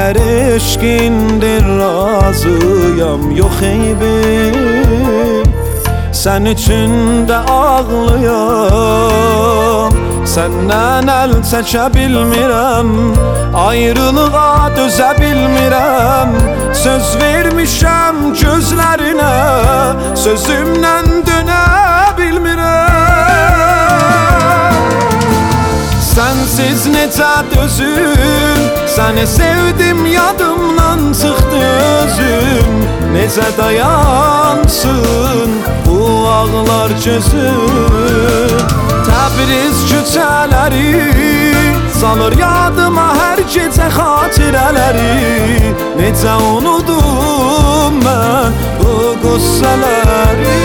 Her eşkindir razıyam yok eybim. Sen üçün də ağlayam. Səndən əl çəkə bilmirəm, ayrılığa dözə bilmirəm. Söz vermişəm gözlərinə, sözümdən dönə bilmirəm. Sənsiz necə dözüm, səni sevdim yadımdan çıxdı özüm. Necə dayansın bu ağlar gözüm. Təbriz küçələri salır yadıma hər gecə xatirələri. Necə unudum mən bu qüssələri.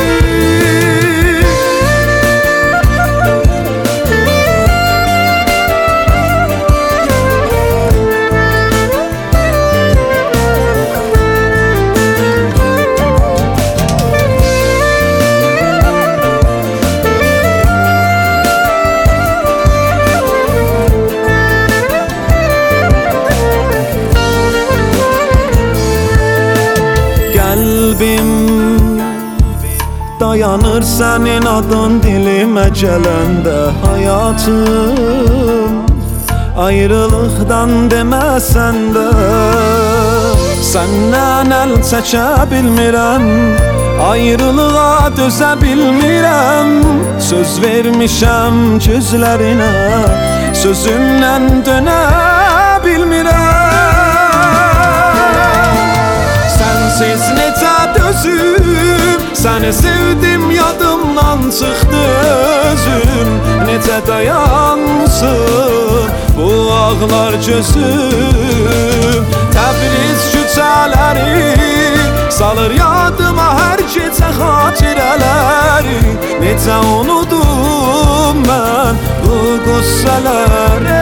Qəlbim dayanır sənin adın dilimə gələndə. Həyatım ayrılıqdan deməsən də, səndən əl çəkə bilmirəm, ayrılığa dözə bilmirəm. Söz vermişəm gözlərinə, sözümdən dönə bilmirəm. Sensiz necə dözüm, səni sevdim yadımdan çıxdı özüm. Necə dayansın bu ağlar gözüm. Təbriz küçələri salır yadıma hər gecə xatirələri. Necə unudum mən bu qüssələri.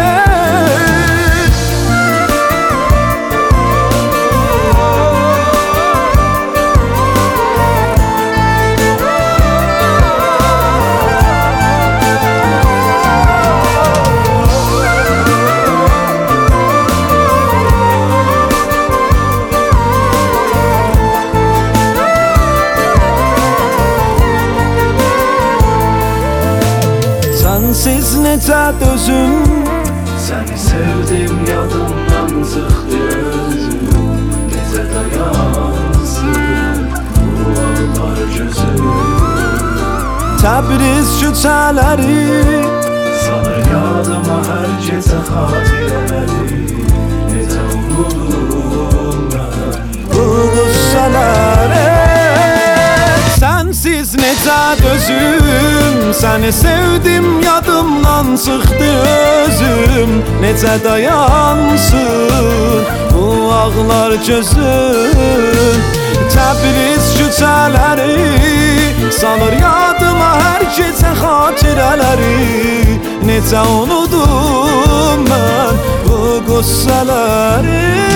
Sensiz necə dözüm, səni sevdim yadımdan çıxdı özüm. Necə dayansın bu ağlar gözüm. Təbriz küçələri salır yadıma hər gecə xatirələri. Necə unudum mən bu qüssələri. Sensiz necə dözüm, səni sevdim yadımdan çıxdı özüm. Necə dayansın bu ağlar gözüm. Təbriz küçələri salır yadıma hər gecə xatirələri. Necə unudum mən bu qüssələri.